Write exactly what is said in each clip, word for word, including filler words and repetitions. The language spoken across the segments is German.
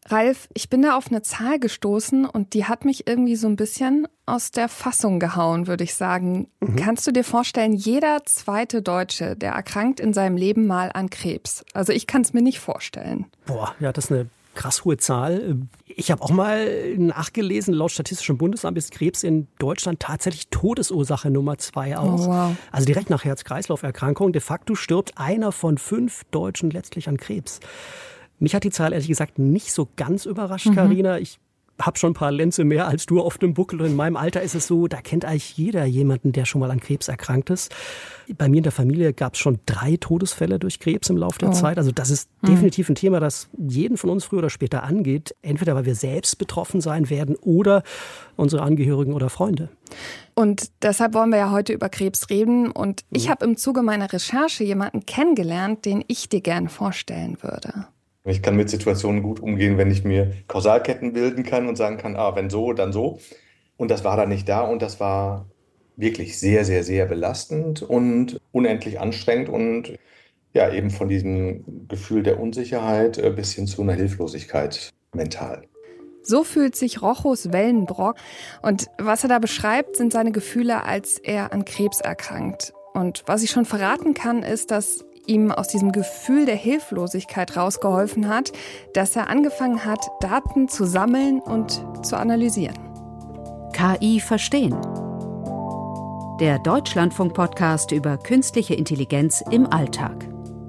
Ralf, ich bin da auf eine Zahl gestoßen und die hat mich irgendwie so ein bisschen aus der Fassung gehauen, würde ich sagen. Mhm. Kannst du dir vorstellen, jeder zweite Deutsche, der erkrankt in seinem Leben mal an Krebs? Also ich kann es mir nicht vorstellen. Boah, ja, das ist eine krass hohe Zahl. Ich habe auch mal nachgelesen, laut Statistischem Bundesamt ist Krebs in Deutschland tatsächlich Todesursache Nummer zwei auch. Oh, wow. Also direkt nach Herz-Kreislauf-Erkrankung. De facto stirbt einer von fünf Deutschen letztlich an Krebs. Mich hat die Zahl ehrlich gesagt nicht so ganz überrascht, mhm. Carina. Ich habe schon ein paar Lenze mehr als du auf dem Buckel. Und in meinem Alter ist es so, da kennt eigentlich jeder jemanden, der schon mal an Krebs erkrankt ist. Bei mir in der Familie gab es schon drei Todesfälle durch Krebs im Laufe der oh. Zeit. Also das ist mhm. definitiv ein Thema, das jeden von uns früher oder später angeht. Entweder weil wir selbst betroffen sein werden oder unsere Angehörigen oder Freunde. Und deshalb wollen wir ja heute über Krebs reden. Und ich habe im Zuge meiner Recherche jemanden kennengelernt, den ich dir gerne vorstellen würde. Ich kann mit Situationen gut umgehen, wenn ich mir Kausalketten bilden kann und sagen kann, ah, wenn so, dann so. Und das war da nicht da und das war wirklich sehr, sehr, sehr belastend und unendlich anstrengend und ja, eben von diesem Gefühl der Unsicherheit bis hin zu einer Hilflosigkeit mental. So fühlt sich Rochus Wellenbrock. Und was er da beschreibt, sind seine Gefühle, als er an Krebs erkrankt. Und was ich schon verraten kann, ist, dass ihm aus diesem Gefühl der Hilflosigkeit rausgeholfen hat, dass er angefangen hat, Daten zu sammeln und zu analysieren. K I verstehen. Der Deutschlandfunk-Podcast über künstliche Intelligenz im Alltag.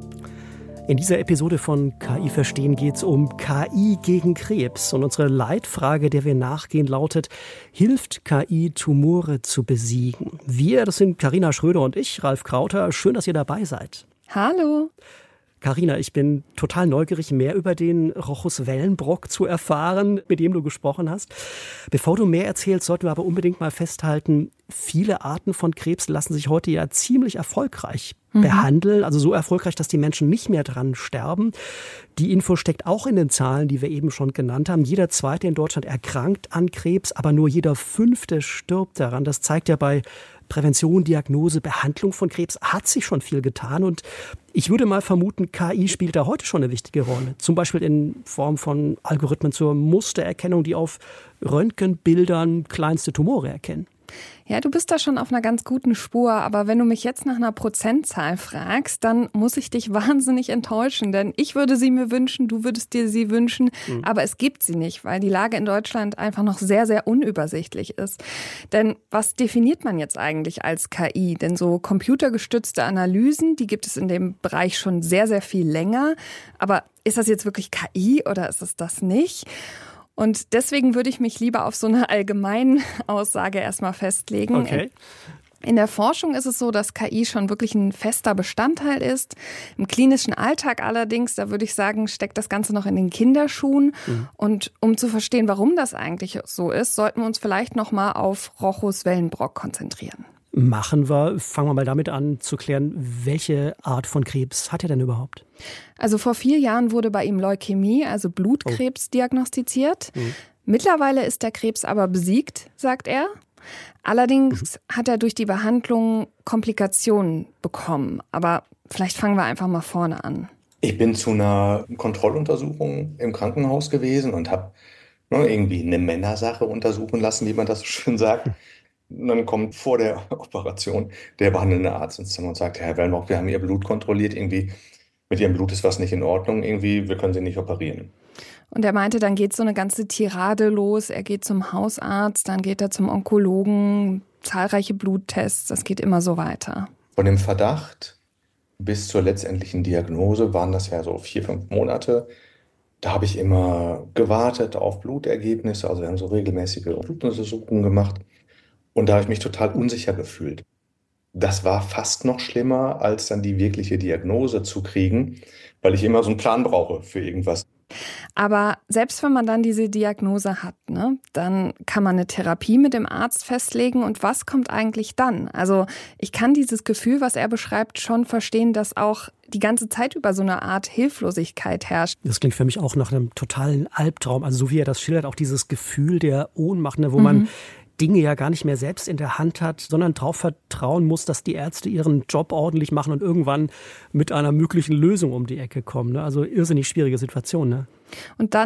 In dieser Episode von K I verstehen geht es um K I gegen Krebs. Und unsere Leitfrage, der wir nachgehen, lautet: Hilft K I, Tumore zu besiegen? Wir, das sind Carina Schröder und ich, Ralf Krauter. Schön, dass ihr dabei seid. Hallo. Carina, ich bin total neugierig, mehr über den Rochus Wellenbrock zu erfahren, mit dem du gesprochen hast. Bevor du mehr erzählst, sollten wir aber unbedingt mal festhalten, viele Arten von Krebs lassen sich heute ja ziemlich erfolgreich mhm. behandeln. Also so erfolgreich, dass die Menschen nicht mehr dran sterben. Die Info steckt auch in den Zahlen, die wir eben schon genannt haben. Jeder Zweite in Deutschland erkrankt an Krebs, aber nur jeder Fünfte stirbt daran. Das zeigt ja bei Prävention, Diagnose, Behandlung von Krebs hat sich schon viel getan und ich würde mal vermuten, K I spielt da heute schon eine wichtige Rolle. Zum Beispiel in Form von Algorithmen zur Mustererkennung, die auf Röntgenbildern kleinste Tumore erkennen. Ja, du bist da schon auf einer ganz guten Spur, aber wenn du mich jetzt nach einer Prozentzahl fragst, dann muss ich dich wahnsinnig enttäuschen, denn ich würde sie mir wünschen, du würdest dir sie wünschen, mhm. aber es gibt sie nicht, weil die Lage in Deutschland einfach noch sehr, sehr unübersichtlich ist. Denn was definiert man jetzt eigentlich als K I? Denn so computergestützte Analysen, die gibt es in dem Bereich schon sehr, sehr viel länger, aber ist das jetzt wirklich K I oder ist es das nicht? Und deswegen würde ich mich lieber auf so eine allgemeine Aussage erstmal festlegen. Okay. In der Forschung ist es so, dass K I schon wirklich ein fester Bestandteil ist. Im klinischen Alltag allerdings, da würde ich sagen, steckt das Ganze noch in den Kinderschuhen. Mhm. Und um zu verstehen, warum das eigentlich so ist, sollten wir uns vielleicht noch mal auf Rochus Wellenbrock konzentrieren. Machen wir. Fangen wir mal damit an zu klären, welche Art von Krebs hat er denn überhaupt? Also vor vier Jahren wurde bei ihm Leukämie, also Blutkrebs, oh. diagnostiziert. Mhm. Mittlerweile ist der Krebs aber besiegt, sagt er. Allerdings mhm. hat er durch die Behandlung Komplikationen bekommen. Aber vielleicht fangen wir einfach mal vorne an. Ich bin zu einer Kontrolluntersuchung im Krankenhaus gewesen und habe ne, irgendwie eine Männersache untersuchen lassen, wie man das so schön sagt. Und dann kommt vor der Operation der behandelnde Arzt ins Zimmer und sagt, Herr Wellenbrock, wir haben Ihr Blut kontrolliert, irgendwie mit Ihrem Blut ist was nicht in Ordnung, irgendwie, wir können Sie nicht operieren. Und er meinte, dann geht so eine ganze Tirade los, er geht zum Hausarzt, dann geht er zum Onkologen, zahlreiche Bluttests, das geht immer so weiter. Von dem Verdacht bis zur letztendlichen Diagnose waren das ja so vier, fünf Monate. Da habe ich immer gewartet auf Blutergebnisse, also wir haben so regelmäßige Blutuntersuchungen gemacht. Und da habe ich mich total unsicher gefühlt. Das war fast noch schlimmer, als dann die wirkliche Diagnose zu kriegen, weil ich immer so einen Plan brauche für irgendwas. Aber selbst wenn man dann diese Diagnose hat, ne, dann kann man eine Therapie mit dem Arzt festlegen. Und was kommt eigentlich dann? Also ich kann dieses Gefühl, was er beschreibt, schon verstehen, dass auch die ganze Zeit über so eine Art Hilflosigkeit herrscht. Das klingt für mich auch nach einem totalen Albtraum. Also so wie er das schildert, auch dieses Gefühl der Ohnmacht, ne, wo mhm. man Dinge ja gar nicht mehr selbst in der Hand hat, sondern darauf vertrauen muss, dass die Ärzte ihren Job ordentlich machen und irgendwann mit einer möglichen Lösung um die Ecke kommen. Ne? Also irrsinnig schwierige Situation. Ne? Und dann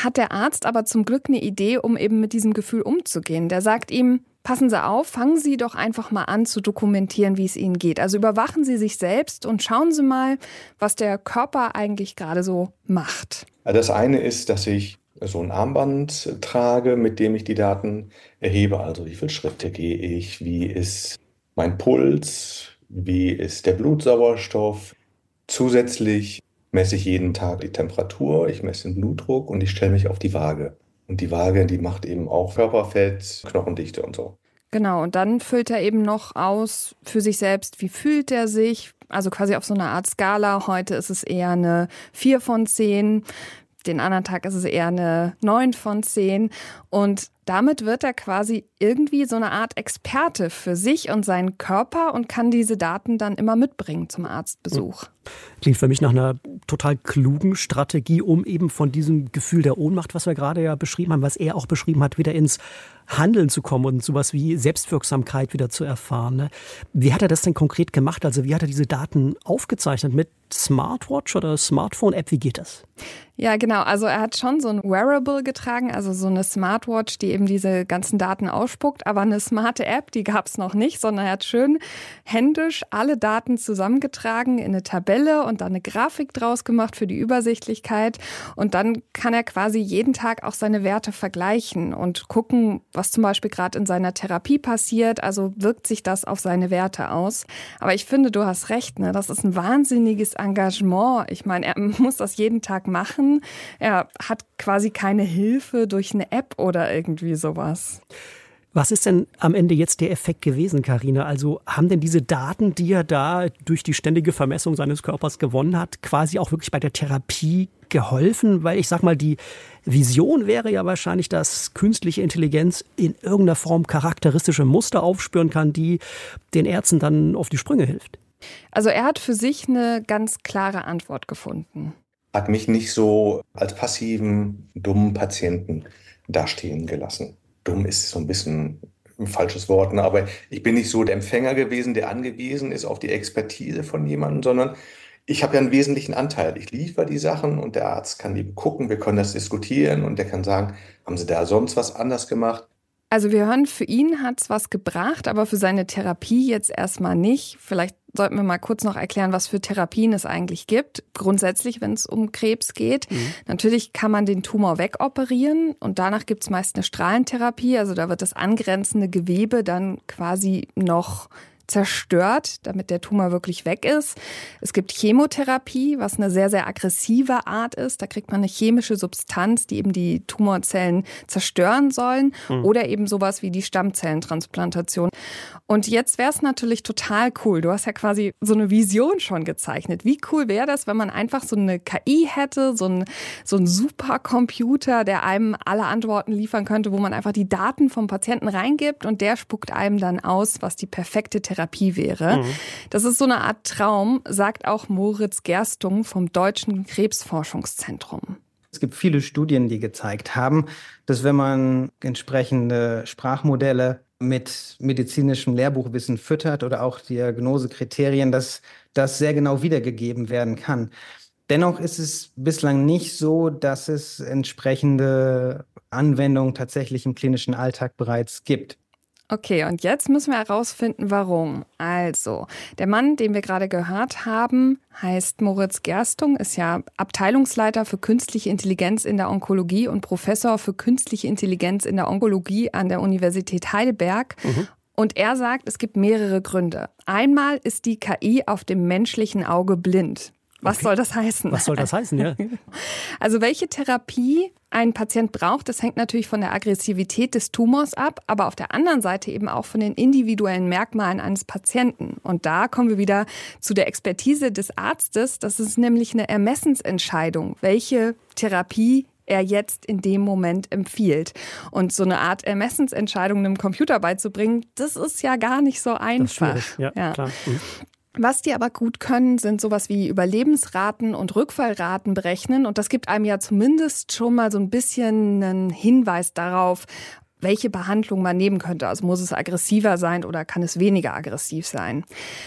hat der Arzt aber zum Glück eine Idee, um eben mit diesem Gefühl umzugehen. Der sagt ihm, passen Sie auf, fangen Sie doch einfach mal an zu dokumentieren, wie es Ihnen geht. Also überwachen Sie sich selbst und schauen Sie mal, was der Körper eigentlich gerade so macht. Das eine ist, dass ich so ein Armband trage, mit dem ich die Daten erhebe. Also wie viele Schritte gehe ich, wie ist mein Puls, wie ist der Blutsauerstoff. Zusätzlich messe ich jeden Tag die Temperatur, ich messe den Blutdruck und ich stelle mich auf die Waage. Und die Waage, die macht eben auch Körperfett, Knochendichte und so. Genau, und dann füllt er eben noch aus für sich selbst, wie fühlt er sich, also quasi auf so einer Art Skala. Heute ist es eher eine vier von zehn, den anderen Tag ist es eher eine neun von zehn. Und damit wird er quasi irgendwie so eine Art Experte für sich und seinen Körper und kann diese Daten dann immer mitbringen zum Arztbesuch. Klingt für mich nach einer total klugen Strategie, um eben von diesem Gefühl der Ohnmacht, was wir gerade ja beschrieben haben, was er auch beschrieben hat, wieder ins Handeln zu kommen und sowas wie Selbstwirksamkeit wieder zu erfahren. Ne? Wie hat er das denn konkret gemacht? Also wie hat er diese Daten aufgezeichnet? Mit Smartwatch oder Smartphone-App? Wie geht das? Ja, genau. Also er hat schon so ein Wearable getragen, also so eine Smartwatch, die eben diese ganzen Daten ausspuckt. Aber eine smarte App, die gab es noch nicht, sondern er hat schön händisch alle Daten zusammengetragen in eine Tabelle und dann eine Grafik draus gemacht für die Übersichtlichkeit. Und dann kann er quasi jeden Tag auch seine Werte vergleichen und gucken, was zum Beispiel gerade in seiner Therapie passiert. Also wirkt sich das auf seine Werte aus. Aber ich finde, du hast recht, ne? Das ist ein wahnsinniges Engagement. Ich meine, er muss das jeden Tag machen. Er hat quasi keine Hilfe durch eine App oder irgendwie sowas. Was ist denn am Ende jetzt der Effekt gewesen, Carina? Also haben denn diese Daten, die er da durch die ständige Vermessung seines Körpers gewonnen hat, quasi auch wirklich bei der Therapie geholfen? Weil ich sag mal, die Vision wäre ja wahrscheinlich, dass künstliche Intelligenz in irgendeiner Form charakteristische Muster aufspüren kann, die den Ärzten dann auf die Sprünge hilft. Also er hat für sich eine ganz klare Antwort gefunden. Hat mich nicht so als passiven, dummen Patienten dastehen gelassen. Dumm ist so ein bisschen ein falsches Wort, ne? Aber ich bin nicht so der Empfänger gewesen, der angewiesen ist auf die Expertise von jemandem, sondern ich habe ja einen wesentlichen Anteil. Ich liefere die Sachen und der Arzt kann die gucken, wir können das diskutieren und der kann sagen, haben Sie da sonst was anders gemacht? Also wir hören, für ihn hat es was gebracht, aber für seine Therapie jetzt erstmal nicht. Vielleicht sollten wir mal kurz noch erklären, was für Therapien es eigentlich gibt. Grundsätzlich, wenn es um Krebs geht. Mhm. Natürlich kann man den Tumor wegoperieren und danach gibt es meist eine Strahlentherapie. Also da wird das angrenzende Gewebe dann quasi noch zerstört, damit der Tumor wirklich weg ist. Es gibt Chemotherapie, was eine sehr, sehr aggressive Art ist. Da kriegt man eine chemische Substanz, die eben die Tumorzellen zerstören sollen. Mhm. Oder eben sowas wie die Stammzellentransplantation. Und jetzt wäre es natürlich total cool. Du hast ja quasi so eine Vision schon gezeichnet. Wie cool wäre das, wenn man einfach so eine K I hätte, so ein, so ein Supercomputer, der einem alle Antworten liefern könnte, wo man einfach die Daten vom Patienten reingibt und der spuckt einem dann aus, was die perfekte Therapie wäre. Mhm. Das ist so eine Art Traum, sagt auch Moritz Gerstung vom Deutschen Krebsforschungszentrum. Es gibt viele Studien, die gezeigt haben, dass wenn man entsprechende Sprachmodelle mit medizinischem Lehrbuchwissen füttert oder auch Diagnosekriterien, dass das sehr genau wiedergegeben werden kann. Dennoch ist es bislang nicht so, dass es entsprechende Anwendungen tatsächlich im klinischen Alltag bereits gibt. Okay, und jetzt müssen wir herausfinden, warum. Also, der Mann, den wir gerade gehört haben, heißt Moritz Gerstung, ist ja Abteilungsleiter für künstliche Intelligenz in der Onkologie und Professor für künstliche Intelligenz in der Onkologie an der Universität Heidelberg. Mhm. Und er sagt, es gibt mehrere Gründe. Einmal ist die K I auf dem menschlichen Auge blind. Was okay. soll das heißen? Was soll das heißen, ja? Also welche Therapie ein Patient braucht, das hängt natürlich von der Aggressivität des Tumors ab, aber auf der anderen Seite eben auch von den individuellen Merkmalen eines Patienten. Und da kommen wir wieder zu der Expertise des Arztes. Das ist nämlich eine Ermessensentscheidung, welche Therapie er jetzt in dem Moment empfiehlt. Und so eine Art Ermessensentscheidung einem Computer beizubringen, das ist ja gar nicht so einfach. Das ist schwierig. Ja, ja. Klar. Mhm. Was die aber gut können, sind sowas wie Überlebensraten und Rückfallraten berechnen. Und das gibt einem ja zumindest schon mal so ein bisschen einen Hinweis darauf, welche Behandlung man nehmen könnte. Also muss es aggressiver sein oder kann es weniger aggressiv sein.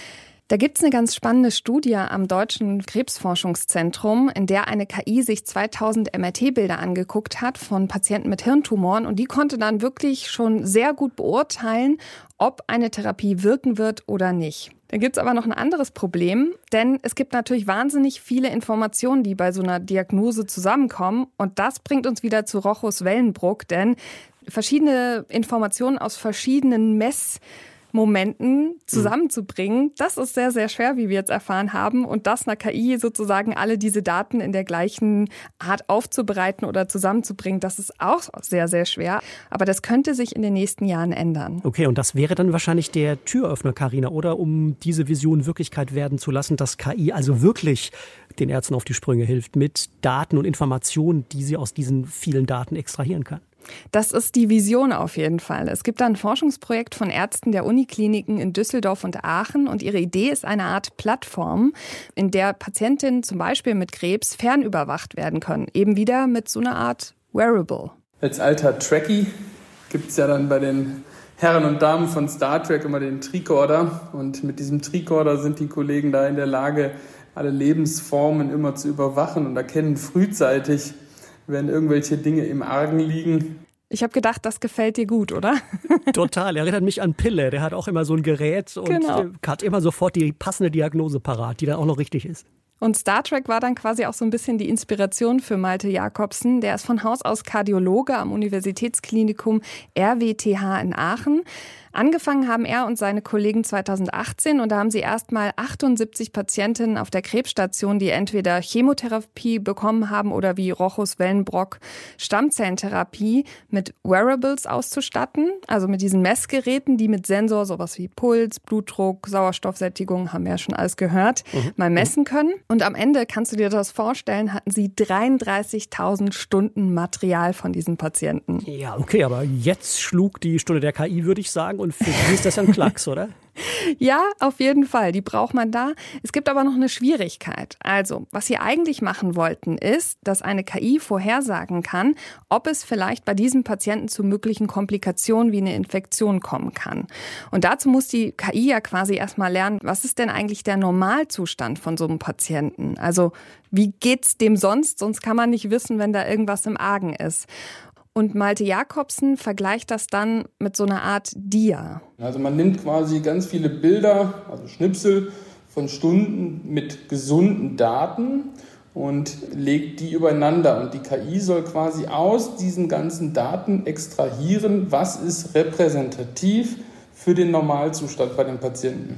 Da gibt es eine ganz spannende Studie am Deutschen Krebsforschungszentrum, in der eine K I sich zweitausend M R T-Bilder angeguckt hat von Patienten mit Hirntumoren. Und die konnte dann wirklich schon sehr gut beurteilen, ob eine Therapie wirken wird oder nicht. Da gibt es aber noch ein anderes Problem, denn es gibt natürlich wahnsinnig viele Informationen, die bei so einer Diagnose zusammenkommen. Und das bringt uns wieder zu Rochus Wellenbruck, denn verschiedene Informationen aus verschiedenen Mess Momenten zusammenzubringen, das ist sehr, sehr schwer, wie wir jetzt erfahren haben. Und das einer K I sozusagen alle diese Daten in der gleichen Art aufzubereiten oder zusammenzubringen, das ist auch sehr, sehr schwer. Aber das könnte sich in den nächsten Jahren ändern. Okay, und das wäre dann wahrscheinlich der Türöffner, Carina, oder? Um diese Vision Wirklichkeit werden zu lassen, dass K I also wirklich den Ärzten auf die Sprünge hilft mit Daten und Informationen, die sie aus diesen vielen Daten extrahieren kann. Das ist die Vision auf jeden Fall. Es gibt da ein Forschungsprojekt von Ärzten der Unikliniken in Düsseldorf und Aachen und ihre Idee ist eine Art Plattform, in der Patientinnen zum Beispiel mit Krebs fernüberwacht werden können. Eben wieder mit so einer Art Wearable. Als alter Trekkie gibt es ja dann bei den Herren und Damen von Star Trek immer den Tricorder und mit diesem Tricorder sind die Kollegen da in der Lage, alle Lebensformen immer zu überwachen und erkennen frühzeitig, wenn irgendwelche Dinge im Argen liegen. Ich habe gedacht, das gefällt dir gut, oder? Total, erinnert mich an Pille. Der hat auch immer so ein Gerät und genau. hat immer sofort die passende Diagnose parat, die dann auch noch richtig ist. Und Star Trek war dann quasi auch so ein bisschen die Inspiration für Malte Jakobsen. Der ist von Haus aus Kardiologe am Universitätsklinikum R W T H in Aachen. Angefangen haben er und seine Kollegen zweitausendachtzehn und da haben sie erstmal achtundsiebzig Patientinnen auf der Krebsstation, die entweder Chemotherapie bekommen haben oder wie Rochus Wellenbrock Stammzellentherapie mit Wearables auszustatten, also mit diesen Messgeräten, die mit Sensor sowas wie Puls, Blutdruck, Sauerstoffsättigung, haben wir ja schon alles gehört, mhm. mal messen können. Und am Ende, kannst du dir das vorstellen, hatten sie dreiunddreißigtausend Stunden Material von diesen Patienten. Ja, okay, aber jetzt schlug die Stunde der K I, würde ich sagen. Und für die ist das ja ein Klacks, oder? Ja, auf jeden Fall. Die braucht man da. Es gibt aber noch eine Schwierigkeit. Also, was sie eigentlich machen wollten, ist, dass eine K I vorhersagen kann, ob es vielleicht bei diesem Patienten zu möglichen Komplikationen wie eine Infektion kommen kann. Und dazu muss die K I ja quasi erstmal lernen, was ist denn eigentlich der Normalzustand von so einem Patienten? Also, wie geht's dem sonst? Sonst kann man nicht wissen, wenn da irgendwas im Argen ist. Und Malte Jakobsen vergleicht das dann mit so einer Art Dia. Also man nimmt quasi ganz viele Bilder, also Schnipsel von Stunden mit gesunden Daten und legt die übereinander. Und die K I soll quasi aus diesen ganzen Daten extrahieren, was ist repräsentativ für den Normalzustand bei den Patienten.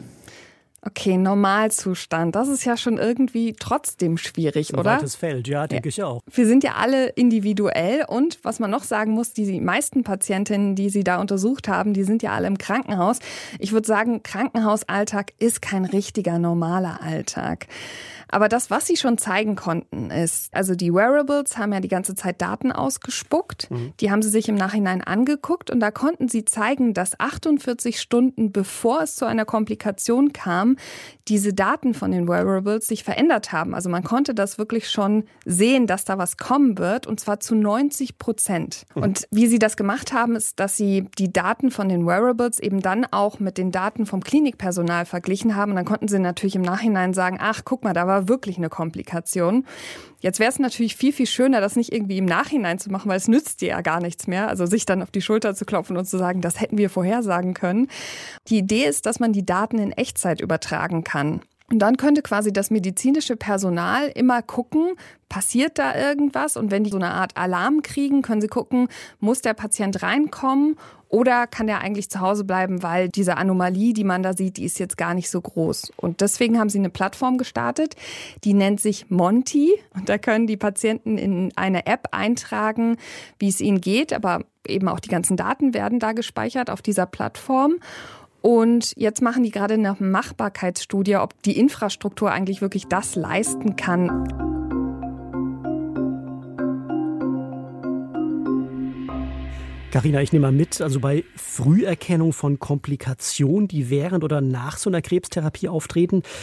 Okay, Normalzustand, das ist ja schon irgendwie trotzdem schwierig, ein oder? Ein weites Feld, ja, denke ja. ich auch. Wir sind ja alle individuell und was man noch sagen muss, die meisten Patientinnen, die Sie da untersucht haben, die sind ja alle im Krankenhaus. Ich würde sagen, Krankenhausalltag ist kein richtiger normaler Alltag. Aber das, was sie schon zeigen konnten, ist, also die Wearables haben ja die ganze Zeit Daten ausgespuckt. Mhm. Die haben sie sich im Nachhinein angeguckt und da konnten sie zeigen, dass achtundvierzig Stunden bevor es zu einer Komplikation kam, diese Daten von den Wearables sich verändert haben. Also man konnte das wirklich schon sehen, dass da was kommen wird und zwar zu neunzig Prozent. Mhm. Und wie sie das gemacht haben, ist, dass sie die Daten von den Wearables eben dann auch mit den Daten vom Klinikpersonal verglichen haben. Und dann konnten sie natürlich im Nachhinein sagen, ach, guck mal, da war wirklich eine Komplikation. Jetzt wäre es natürlich viel, viel schöner, das nicht irgendwie im Nachhinein zu machen, weil es nützt dir ja gar nichts mehr. Also sich dann auf die Schulter zu klopfen und zu sagen, das hätten wir vorhersagen können. Die Idee ist, dass man die Daten in Echtzeit übertragen kann. Und dann könnte quasi das medizinische Personal immer gucken, passiert da irgendwas? Und wenn die so eine Art Alarm kriegen, können sie gucken, muss der Patient reinkommen oder kann der eigentlich zu Hause bleiben, weil diese Anomalie, die man da sieht, die ist jetzt gar nicht so groß. Und deswegen haben sie eine Plattform gestartet, die nennt sich Monty. Und da können die Patienten in eine App eintragen, wie es ihnen geht, aber eben auch die ganzen Daten werden da gespeichert auf dieser Plattform. Und jetzt machen die gerade eine Machbarkeitsstudie, ob die Infrastruktur eigentlich wirklich das leisten kann. Carina, ich nehme mal mit, also bei Früherkennung von Komplikationen, die während oder nach so einer Krebstherapie auftreten,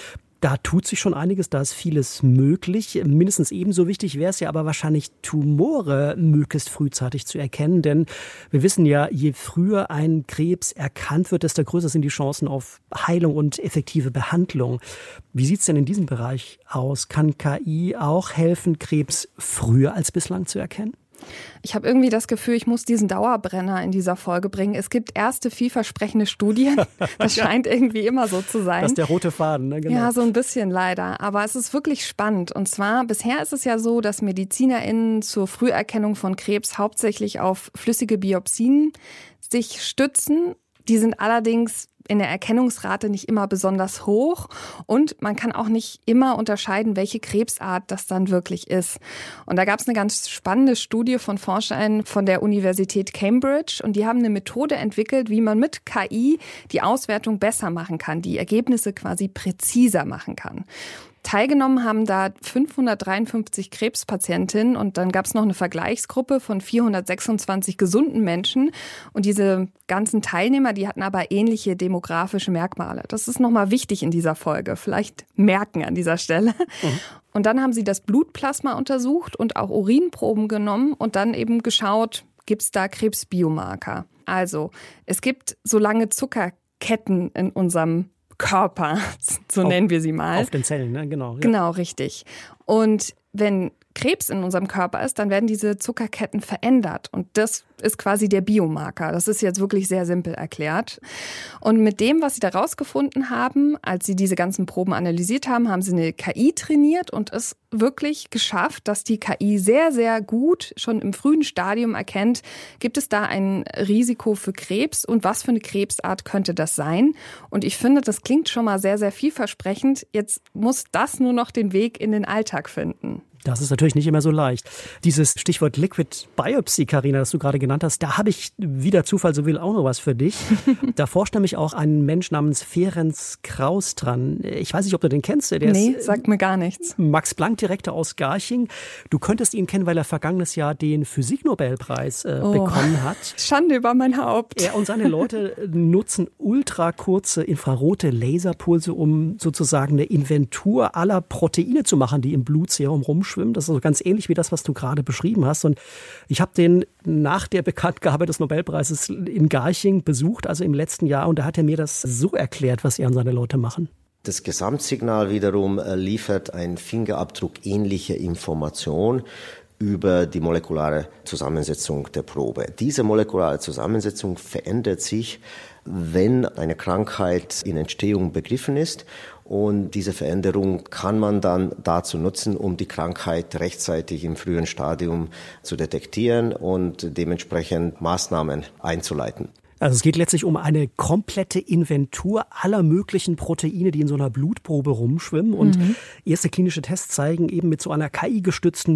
Da tut sich schon einiges, da ist vieles möglich. Mindestens ebenso wichtig wäre es ja aber wahrscheinlich, Tumore möglichst frühzeitig zu erkennen. Denn wir wissen ja, je früher ein Krebs erkannt wird, desto größer sind die Chancen auf Heilung und effektive Behandlung. Wie sieht es denn in diesem Bereich aus? Kann K I auch helfen, Krebs früher als bislang zu erkennen? Ich habe irgendwie das Gefühl, ich muss diesen Dauerbrenner in dieser Folge bringen. Es gibt erste vielversprechende Studien. Das scheint irgendwie immer so zu sein. Das ist der rote Faden, ne? Genau. Ja, so ein bisschen leider. Aber es ist wirklich spannend. Und zwar, bisher ist es ja so, dass MedizinerInnen zur Früherkennung von Krebs hauptsächlich auf flüssige Biopsien sich stützen. Die sind allerdings in der Erkennungsrate nicht immer besonders hoch und man kann auch nicht immer unterscheiden, welche Krebsart das dann wirklich ist. Und da gab es eine ganz spannende Studie von Forschern von der Universität Cambridge und die haben eine Methode entwickelt, wie man mit K I die Auswertung besser machen kann, die Ergebnisse quasi präziser machen kann. Teilgenommen haben da fünfhundertdreiundfünfzig Krebspatientinnen und dann gab es noch eine Vergleichsgruppe von vierhundertsechsundzwanzig gesunden Menschen. Und diese ganzen Teilnehmer, die hatten aber ähnliche demografische Merkmale. Das ist nochmal wichtig in dieser Folge, vielleicht merken an dieser Stelle. Mhm. Und dann haben sie das Blutplasma untersucht und auch Urinproben genommen und dann eben geschaut, gibt es da Krebsbiomarker. Also es gibt so lange Zuckerketten in unserem Körper, so auf, nennen wir sie mal. Auf den Zellen, ne? Genau. Ja. Genau, richtig. Und wenn Krebs in unserem Körper ist, dann werden diese Zuckerketten verändert. Und das ist quasi der Biomarker. Das ist jetzt wirklich sehr simpel erklärt. Und mit dem, was sie da rausgefunden haben, als sie diese ganzen Proben analysiert haben, haben sie eine K I trainiert und es wirklich geschafft, dass die K I sehr, sehr gut schon im frühen Stadium erkennt, gibt es da ein Risiko für Krebs und was für eine Krebsart könnte das sein? Und ich finde, das klingt schon mal sehr, sehr vielversprechend. Jetzt muss das nur noch den Weg in den Alltag finden. Das ist natürlich nicht immer so leicht. Dieses Stichwort Liquid Biopsy, Carina, das du gerade genannt hast, da habe ich, wie der Zufall so will, auch noch was für dich. Da forscht nämlich auch ein Mensch namens Ferenc Krauss dran. Ich weiß nicht, ob du den kennst. Der nee, ist, sagt mir gar nichts. Max-Planck-Direktor aus Garching. Du könntest ihn kennen, weil er vergangenes Jahr den Physiknobelpreis äh, oh, bekommen hat. Schande über mein Haupt. Er und seine Leute nutzen ultrakurze infrarote Laserpulse, um sozusagen eine Inventur aller Proteine zu machen, die im Blutserum rumschwimmen. Das ist also ganz ähnlich wie das, was du gerade beschrieben hast. Und ich habe den nach der Bekanntgabe des Nobelpreises in Garching besucht, also im letzten Jahr. Und da hat er mir das so erklärt, was er und seine Leute machen. Das Gesamtsignal wiederum liefert ein Fingerabdruck ähnliche Information über die molekulare Zusammensetzung der Probe. Diese molekulare Zusammensetzung verändert sich, wenn eine Krankheit in Entstehung begriffen ist. Und diese Veränderung kann man dann dazu nutzen, um die Krankheit rechtzeitig im frühen Stadium zu detektieren und dementsprechend Maßnahmen einzuleiten. Also es geht letztlich um eine komplette Inventur aller möglichen Proteine, die in so einer Blutprobe rumschwimmen. Und mhm. erste klinische Tests zeigen, eben mit so einer K I-gestützten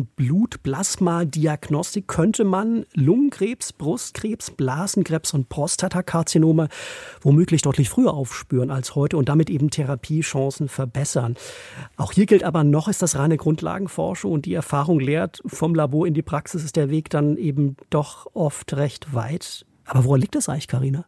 Blutplasma-Diagnostik könnte man Lungenkrebs, Brustkrebs, Blasenkrebs und Prostatakarzinome womöglich deutlich früher aufspüren als heute und damit eben Therapiechancen verbessern. Auch hier gilt aber noch, ist das reine Grundlagenforschung und die Erfahrung lehrt, vom Labor in die Praxis ist der Weg dann eben doch oft recht weit. Aber woran liegt das eigentlich, Carina?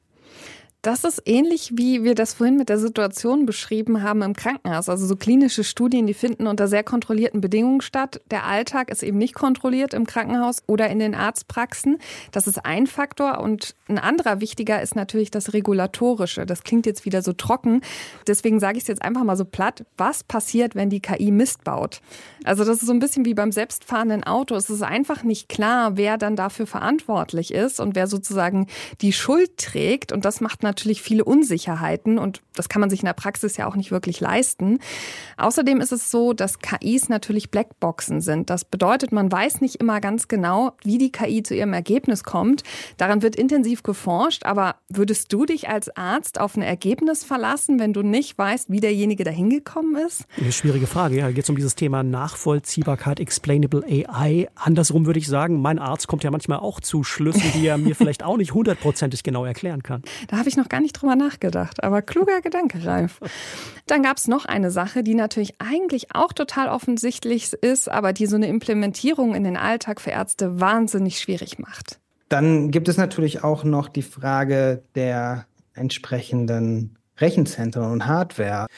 Das ist ähnlich, wie wir das vorhin mit der Situation beschrieben haben im Krankenhaus. Also so klinische Studien, die finden unter sehr kontrollierten Bedingungen statt. Der Alltag ist eben nicht kontrolliert im Krankenhaus oder in den Arztpraxen. Das ist ein Faktor. Und ein anderer wichtiger ist natürlich das Regulatorische. Das klingt jetzt wieder so trocken. Deswegen sage ich es jetzt einfach mal so platt. Was passiert, wenn die K I Mist baut? Also das ist so ein bisschen wie beim selbstfahrenden Auto. Es ist einfach nicht klar, wer dann dafür verantwortlich ist und wer sozusagen die Schuld trägt. Und das macht natürlich viele Unsicherheiten und das kann man sich in der Praxis ja auch nicht wirklich leisten. Außerdem ist es so, dass K Is natürlich Blackboxen sind. Das bedeutet, man weiß nicht immer ganz genau, wie die K I zu ihrem Ergebnis kommt. Daran wird intensiv geforscht, aber würdest du dich als Arzt auf ein Ergebnis verlassen, wenn du nicht weißt, wie derjenige da hingekommen ist? Eine schwierige Frage. Ja, geht es um dieses Thema Nachvollziehbarkeit, Explainable A I. Andersrum würde ich sagen, mein Arzt kommt ja manchmal auch zu Schlüssen, die er mir vielleicht auch nicht hundertprozentig genau erklären kann. Da habe ich noch gar nicht drüber nachgedacht, aber kluger Gedanke, Ralf. Dann gab es noch eine Sache, die natürlich eigentlich auch total offensichtlich ist, aber die so eine Implementierung in den Alltag für Ärzte wahnsinnig schwierig macht. Dann gibt es natürlich auch noch die Frage der entsprechenden Rechenzentren und Hardware.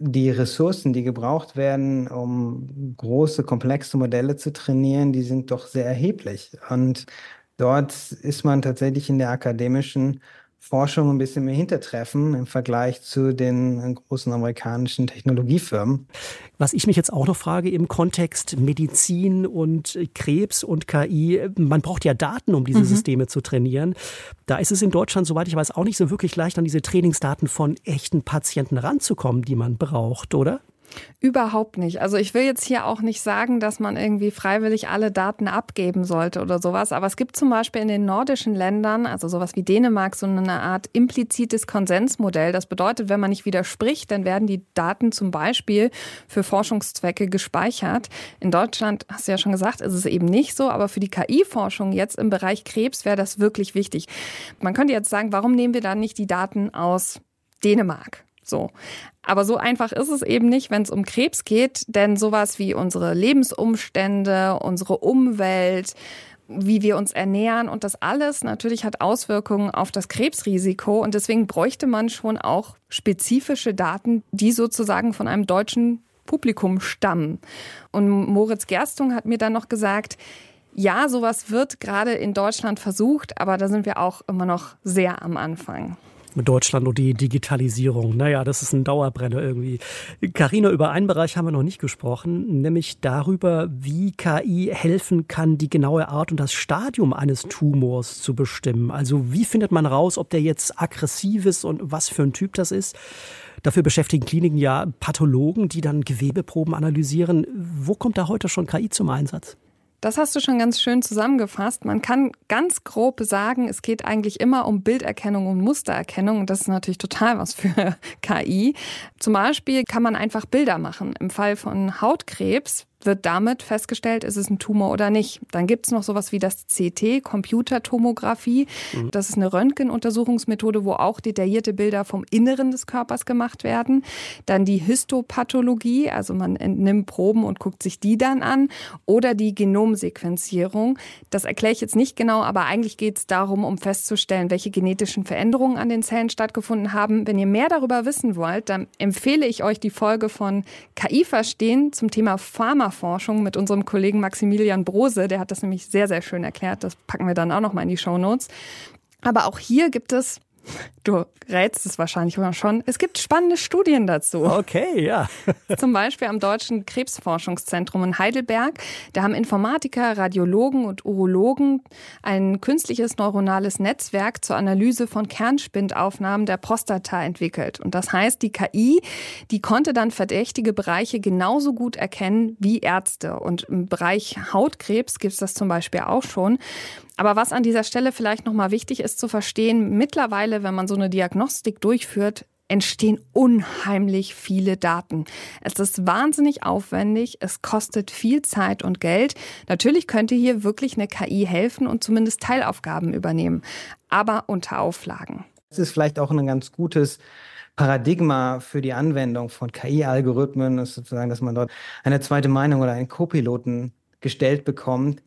die Ressourcen, die gebraucht werden, um große, komplexe Modelle zu trainieren, die sind doch sehr erheblich. Und dort ist man tatsächlich in der akademischen Forschung ein bisschen mehr Hintertreffen im Vergleich zu den großen amerikanischen Technologiefirmen. Was ich mich jetzt auch noch frage im Kontext Medizin und Krebs und K I, man braucht ja Daten, um diese mhm. Systeme zu trainieren. Da ist es in Deutschland, soweit ich weiß, auch nicht so wirklich leicht, an diese Trainingsdaten von echten Patienten ranzukommen, die man braucht, oder? Überhaupt nicht. Also ich will jetzt hier auch nicht sagen, dass man irgendwie freiwillig alle Daten abgeben sollte oder sowas. Aber es gibt zum Beispiel in den nordischen Ländern, also sowas wie Dänemark, so eine Art implizites Konsensmodell. Das bedeutet, wenn man nicht widerspricht, dann werden die Daten zum Beispiel für Forschungszwecke gespeichert. In Deutschland, hast du ja schon gesagt, ist es eben nicht so. Aber für die K I-Forschung jetzt im Bereich Krebs wäre das wirklich wichtig. Man könnte jetzt sagen, warum nehmen wir dann nicht die Daten aus Dänemark? So. Aber so einfach ist es eben nicht, wenn es um Krebs geht, denn sowas wie unsere Lebensumstände, unsere Umwelt, wie wir uns ernähren und das alles natürlich hat Auswirkungen auf das Krebsrisiko und deswegen bräuchte man schon auch spezifische Daten, die sozusagen von einem deutschen Publikum stammen. Und Moritz Gerstung hat mir dann noch gesagt, ja, sowas wird gerade in Deutschland versucht, aber da sind wir auch immer noch sehr am Anfang. Deutschland und die Digitalisierung. Naja, das ist ein Dauerbrenner irgendwie. Carina, über einen Bereich haben wir noch nicht gesprochen, nämlich darüber, wie K I helfen kann, die genaue Art und das Stadium eines Tumors zu bestimmen. Also wie findet man raus, ob der jetzt aggressiv ist und was für ein Typ das ist? Dafür beschäftigen Kliniken ja Pathologen, die dann Gewebeproben analysieren. Wo kommt da heute schon K I zum Einsatz? Das hast du schon ganz schön zusammengefasst. Man kann ganz grob sagen, es geht eigentlich immer um Bilderkennung und Mustererkennung. Und das ist natürlich total was für K I. Zum Beispiel kann man einfach Bilder machen. Im Fall von Hautkrebs wird damit festgestellt, ist es ein Tumor oder nicht. Dann gibt es noch sowas wie das C T, Computertomographie. Mhm. Das ist eine Röntgenuntersuchungsmethode, wo auch detaillierte Bilder vom Inneren des Körpers gemacht werden. Dann die Histopathologie, also man entnimmt Proben und guckt sich die dann an. Oder die Genomsequenzierung. Das erkläre ich jetzt nicht genau, aber eigentlich geht es darum, um festzustellen, welche genetischen Veränderungen an den Zellen stattgefunden haben. Wenn ihr mehr darüber wissen wollt, dann empfehle ich euch die Folge von K I verstehen zum Thema Pharma Forschung mit unserem Kollegen Maximilian Brose. Der hat das nämlich sehr, sehr schön erklärt. Das packen wir dann auch noch mal in die Shownotes. Aber auch hier gibt es, du rätst es wahrscheinlich schon, es gibt spannende Studien dazu. Okay, ja. Zum Beispiel am Deutschen Krebsforschungszentrum in Heidelberg. Da haben Informatiker, Radiologen und Urologen ein künstliches neuronales Netzwerk zur Analyse von Kernspintaufnahmen der Prostata entwickelt. Und das heißt, die K I, die konnte dann verdächtige Bereiche genauso gut erkennen wie Ärzte. Und im Bereich Hautkrebs gibt es das zum Beispiel auch schon. Aber was an dieser Stelle vielleicht nochmal wichtig ist zu verstehen, mittlerweile, wenn man so eine Diagnostik durchführt, entstehen unheimlich viele Daten. Es ist wahnsinnig aufwendig, es kostet viel Zeit und Geld. Natürlich könnte hier wirklich eine K I helfen und zumindest Teilaufgaben übernehmen, aber unter Auflagen. Das ist vielleicht auch ein ganz gutes Paradigma für die Anwendung von K I-Algorithmen, ist sozusagen, dass man dort eine zweite Meinung oder einen Co-Piloten gestellt bekommt,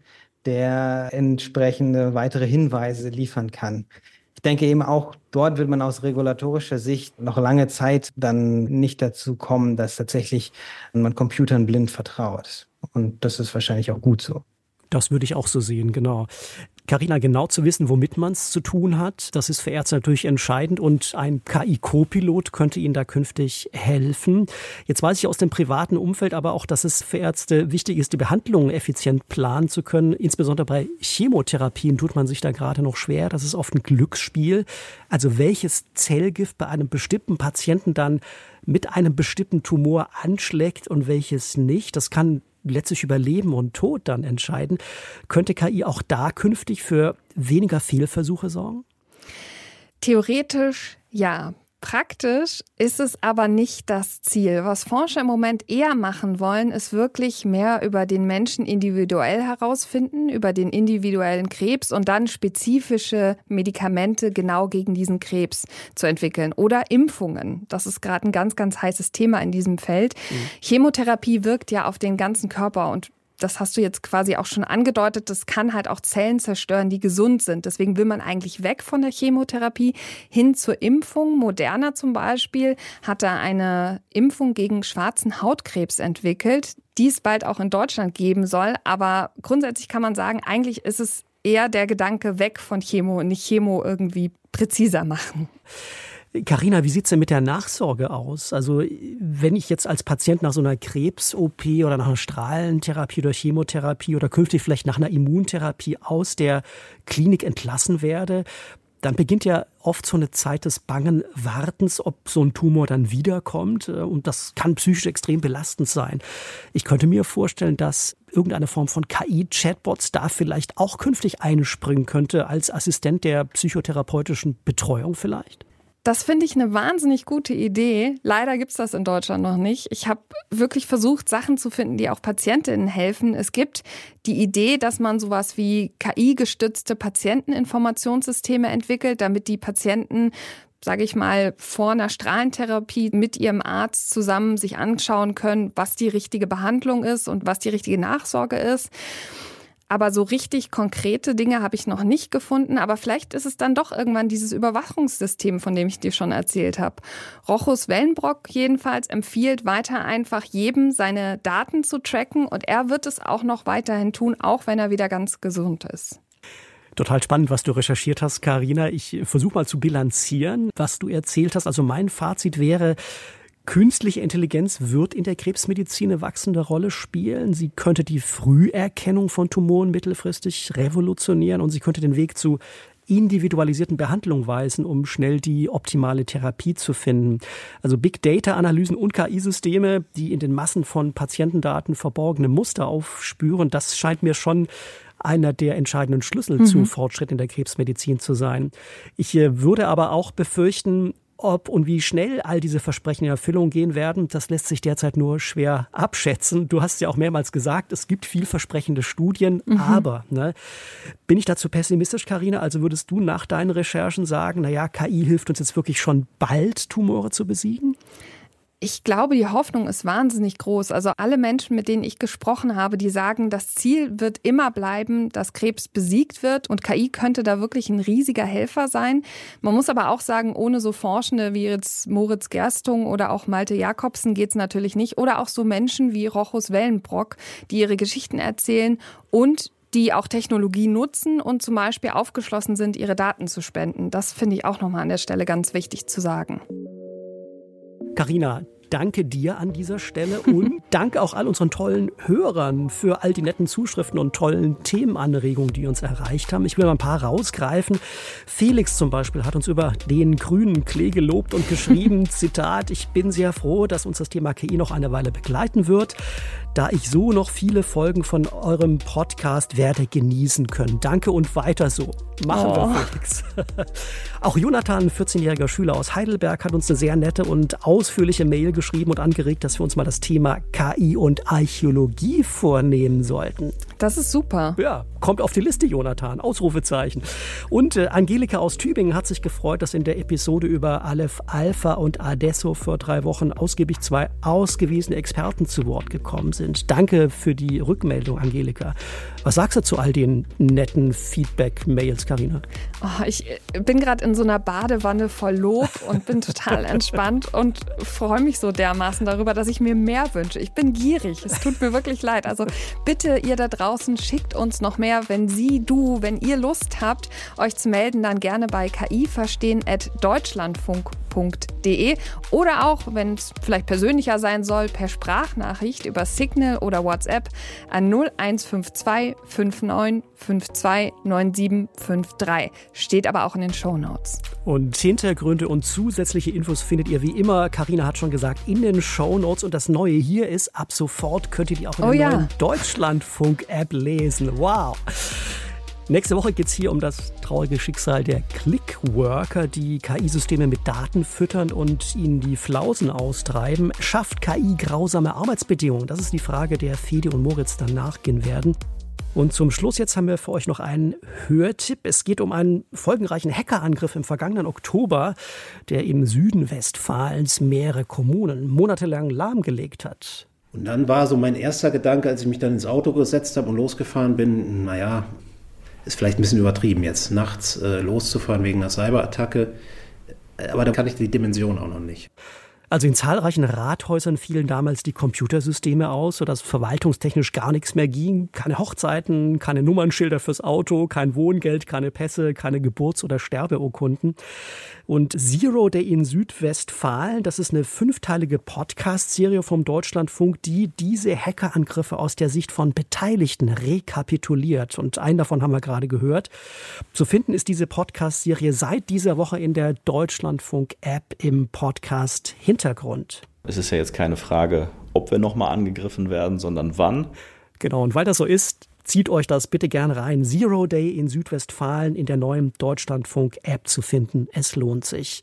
der entsprechende weitere Hinweise liefern kann. Ich denke eben auch, dort wird man aus regulatorischer Sicht noch lange Zeit dann nicht dazu kommen, dass tatsächlich man Computern blind vertraut. Und das ist wahrscheinlich auch gut so. Das würde ich auch so sehen, genau. Carina, genau zu wissen, womit man es zu tun hat, das ist für Ärzte natürlich entscheidend und ein K I-Co-Pilot könnte Ihnen da künftig helfen. Jetzt weiß ich aus dem privaten Umfeld aber auch, dass es für Ärzte wichtig ist, die Behandlungen effizient planen zu können. Insbesondere bei Chemotherapien tut man sich da gerade noch schwer. Das ist oft ein Glücksspiel. Also welches Zellgift bei einem bestimmten Patienten dann mit einem bestimmten Tumor anschlägt und welches nicht, das kann letztlich über Leben und Tod dann entscheiden. Könnte K I auch da künftig für weniger Fehlversuche sorgen? Theoretisch ja. Praktisch ist es aber nicht das Ziel. Was Forscher im Moment eher machen wollen, ist wirklich mehr über den Menschen individuell herausfinden, über den individuellen Krebs und dann spezifische Medikamente genau gegen diesen Krebs zu entwickeln. Oder Impfungen. Das ist gerade ein ganz, ganz heißes Thema in diesem Feld. Mhm. Chemotherapie wirkt ja auf den ganzen Körper und das hast du jetzt quasi auch schon angedeutet, das kann halt auch Zellen zerstören, die gesund sind. Deswegen will man eigentlich weg von der Chemotherapie hin zur Impfung. Moderna zum Beispiel hat da eine Impfung gegen schwarzen Hautkrebs entwickelt, die es bald auch in Deutschland geben soll. Aber grundsätzlich kann man sagen, eigentlich ist es eher der Gedanke weg von Chemo und nicht Chemo irgendwie präziser machen. Carina, wie sieht es denn mit der Nachsorge aus? Also wenn ich jetzt als Patient nach so einer Krebs-O P oder nach einer Strahlentherapie oder Chemotherapie oder künftig vielleicht nach einer Immuntherapie aus der Klinik entlassen werde, dann beginnt ja oft so eine Zeit des bangen Wartens, ob so ein Tumor dann wiederkommt. Und das kann psychisch extrem belastend sein. Ich könnte mir vorstellen, dass irgendeine Form von K I-Chatbots da vielleicht auch künftig einspringen könnte als Assistent der psychotherapeutischen Betreuung vielleicht. Das finde ich eine wahnsinnig gute Idee. Leider gibt es das in Deutschland noch nicht. Ich habe wirklich versucht, Sachen zu finden, die auch Patientinnen helfen. Es gibt die Idee, dass man sowas wie K I-gestützte Patienteninformationssysteme entwickelt, damit die Patienten, sage ich mal, vor einer Strahlentherapie mit ihrem Arzt zusammen sich anschauen können, was die richtige Behandlung ist und was die richtige Nachsorge ist. Aber so richtig konkrete Dinge habe ich noch nicht gefunden. Aber vielleicht ist es dann doch irgendwann dieses Überwachungssystem, von dem ich dir schon erzählt habe. Rochus Wellenbrock jedenfalls empfiehlt weiter einfach jedem seine Daten zu tracken. Und er wird es auch noch weiterhin tun, auch wenn er wieder ganz gesund ist. Total spannend, was du recherchiert hast, Carina. Ich versuche mal zu bilanzieren, was du erzählt hast. Also mein Fazit wäre, künstliche Intelligenz wird in der Krebsmedizin eine wachsende Rolle spielen. Sie könnte die Früherkennung von Tumoren mittelfristig revolutionieren und sie könnte den Weg zu individualisierten Behandlungen weisen, um schnell die optimale Therapie zu finden. Also Big-Data-Analysen und K I-Systeme, die in den Massen von Patientendaten verborgene Muster aufspüren, das scheint mir schon einer der entscheidenden Schlüssel mhm. zu Fortschritt in der Krebsmedizin zu sein. Ich würde aber auch befürchten, ob und wie schnell all diese Versprechen in Erfüllung gehen werden, das lässt sich derzeit nur schwer abschätzen. Du hast ja auch mehrmals gesagt, es gibt vielversprechende Studien, mhm. aber ne, bin ich dazu pessimistisch, Carina? Also würdest du nach deinen Recherchen sagen, naja, K I hilft uns jetzt wirklich schon bald, Tumore zu besiegen? Ich glaube, die Hoffnung ist wahnsinnig groß. Also alle Menschen, mit denen ich gesprochen habe, die sagen, das Ziel wird immer bleiben, dass Krebs besiegt wird. Und K I könnte da wirklich ein riesiger Helfer sein. Man muss aber auch sagen, ohne so Forschende wie jetzt Moritz Gerstung oder auch Malte Jakobsen geht es natürlich nicht. Oder auch so Menschen wie Rochus Wellenbrock, die ihre Geschichten erzählen und die auch Technologie nutzen und zum Beispiel aufgeschlossen sind, ihre Daten zu spenden. Das finde ich auch nochmal an der Stelle ganz wichtig zu sagen. Carina, danke dir an dieser Stelle und danke auch all unseren tollen Hörern für all die netten Zuschriften und tollen Themenanregungen, die uns erreicht haben. Ich will mal ein paar rausgreifen. Felix zum Beispiel hat uns über den grünen Klee gelobt und geschrieben, Zitat, ich bin sehr froh, dass uns das Thema K I noch eine Weile begleiten wird, da ich so noch viele Folgen von eurem Podcast werde genießen können. Danke und weiter so. Machen oh. wir, Felix. Auch Jonathan, vierzehnjähriger Schüler aus Heidelberg, hat uns eine sehr nette und ausführliche Mail geschrieben und angeregt, dass wir uns mal das Thema K I und Archäologie vornehmen sollten. Das ist super. Ja, kommt auf die Liste, Jonathan. Ausrufezeichen. Und äh, Angelika aus Tübingen hat sich gefreut, dass in der Episode über Aleph Alpha und Adesso vor drei Wochen ausgiebig zwei ausgewiesene Experten zu Wort gekommen sind. Danke für die Rückmeldung, Angelika. Was sagst du zu all den netten Feedback-Mails, Carina? Oh, ich bin gerade in so einer Badewanne voll Lob und bin total entspannt und freue mich so dermaßen darüber, dass ich mir mehr wünsche. Ich bin gierig. Es tut mir wirklich leid. Also bitte, ihr da draußen, schickt uns noch mehr. Wenn Sie, du, wenn ihr Lust habt, euch zu melden, dann gerne bei kiverstehen at deutschlandfunk punkt de oder auch, wenn es vielleicht persönlicher sein soll, per Sprachnachricht über Signal oder WhatsApp an null eins fünf zwei fünf neun fünf zwei neun sieben fünf drei. Steht aber auch in den Shownotes. Und Hintergründe und zusätzliche Infos findet ihr wie immer, Carina hat schon gesagt, in den Shownotes. Und das Neue hier ist, ab sofort könnt ihr die auch in oh der ja. neuen Deutschlandfunk-App lesen. Wow! Nächste Woche geht es hier um das traurige Schicksal der Clickworker, die K I-Systeme mit Daten füttern und ihnen die Flausen austreiben. Schafft K I grausame Arbeitsbedingungen? Das ist die Frage, der Fede und Moritz dann nachgehen werden. Und zum Schluss jetzt haben wir für euch noch einen Hörtipp. Es geht um einen folgenreichen Hackerangriff im vergangenen Oktober, der im Süden Westfalens mehrere Kommunen monatelang lahmgelegt hat. Und dann war so mein erster Gedanke, als ich mich dann ins Auto gesetzt habe und losgefahren bin, naja, ist vielleicht ein bisschen übertrieben jetzt, nachts äh, loszufahren wegen einer Cyberattacke. Aber da kann ich die Dimension auch noch nicht. Also in zahlreichen Rathäusern fielen damals die Computersysteme aus, sodass verwaltungstechnisch gar nichts mehr ging. Keine Hochzeiten, keine Nummernschilder fürs Auto, kein Wohngeld, keine Pässe, keine Geburts- oder Sterbeurkunden. Und Zero Day in Südwestfalen, das ist eine fünfteilige Podcast-Serie vom Deutschlandfunk, die diese Hackerangriffe aus der Sicht von Beteiligten rekapituliert. Und einen davon haben wir gerade gehört. Zu finden ist diese Podcast-Serie seit dieser Woche in der Deutschlandfunk-App im Podcast Hintergrund. Es ist ja jetzt keine Frage, ob wir nochmal angegriffen werden, sondern wann. Genau, und weil das so ist, zieht euch das bitte gern rein. Zero Day in Südwestfalen in der neuen Deutschlandfunk-App zu finden. Es lohnt sich.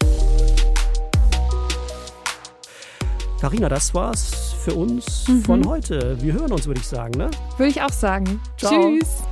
Carina, das war's für uns mhm. von heute. Wir hören uns, würde ich sagen, ne? Würde ich auch sagen. Ciao. Tschüss.